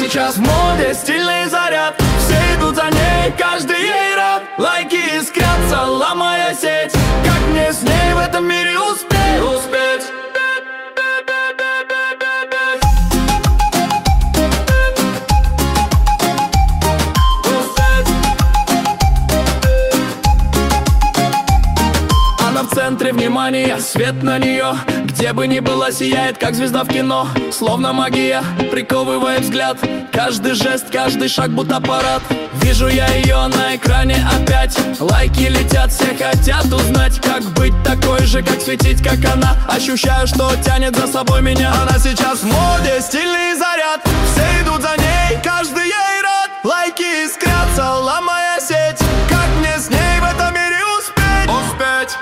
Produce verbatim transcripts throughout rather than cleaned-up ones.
сейчас в моде, стильный заряд. Все идут за ней, каждый ей рад. Лайки искрятся, ломая сеть. Как мне с ней в этом мире успеть? Успеть. В центре внимания, свет на нее. Где бы ни была, сияет, как звезда в кино. Словно магия, приковывает взгляд. Каждый жест, каждый шаг, будто парад. Вижу я ее на экране опять. Лайки летят, все хотят узнать, как быть такой же, как светить, как она. Ощущаю, что тянет за собой меня. Она сейчас в моде, стильный заряд. Все идут за ней, каждый ей рад. Лайки искрятся, ломая сеть. Как мне с ней в этом мире успеть? Успеть.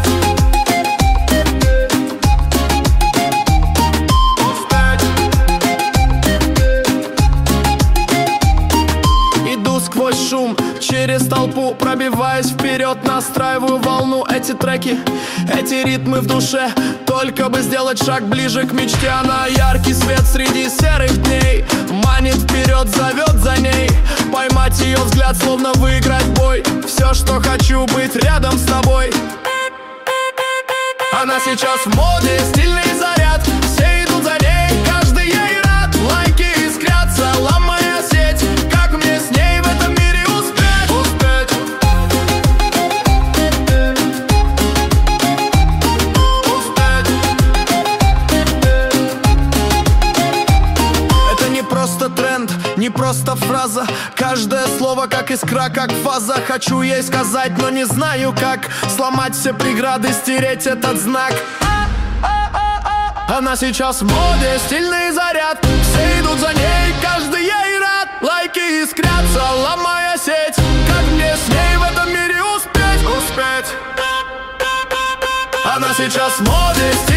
Сквозь шум, через толпу, пробиваясь вперед, настраиваю волну. Эти треки, эти ритмы в душе, только бы сделать шаг ближе к мечте. Она яркий свет среди серых дней, манит вперед, зовет за ней. Поймать ее взгляд, словно выиграть бой. Все, что хочу, быть рядом с тобой. Она сейчас в моде, стильный заряд. Все идут за ней, каждый ей рад. Лайки искрятся, ломая сеть. Как мне с ней в этом мире успеть? Успеть. Успеть. Это не просто тренд, не просто фраза. Каждое слово как искра, как фаза. Хочу ей сказать, но не знаю как. Сломать все преграды, стереть этот знак. Она сейчас в моде, стильный заряд. Все идут за ней, каждый ей рад. Лайки искрятся, ломая сеть. Как мне с ней в этом мире успеть? Успеть. Она сейчас в моде,